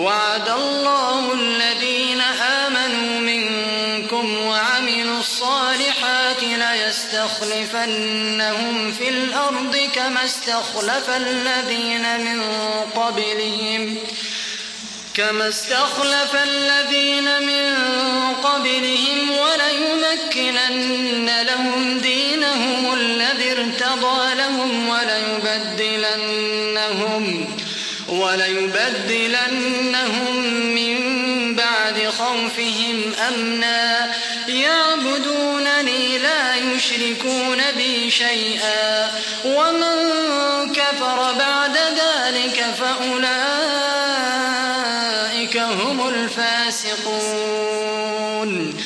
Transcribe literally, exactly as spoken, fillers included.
وعد الله الذين آمنوا منكم وعملوا الصالحات ليستخلفنهم في الأرض كما استخلف الذين من قبلهم كما استخلف الذين من قبلهم وليمكنن لهم دينهم الذي ارتضى لهم وليبدلنهم وليبدلنهم من بعد خوفهم أمنا يعبدونني لا يشركون بي شيئا ومن كفر بعد ذلك فأولئك هم الفاسقون.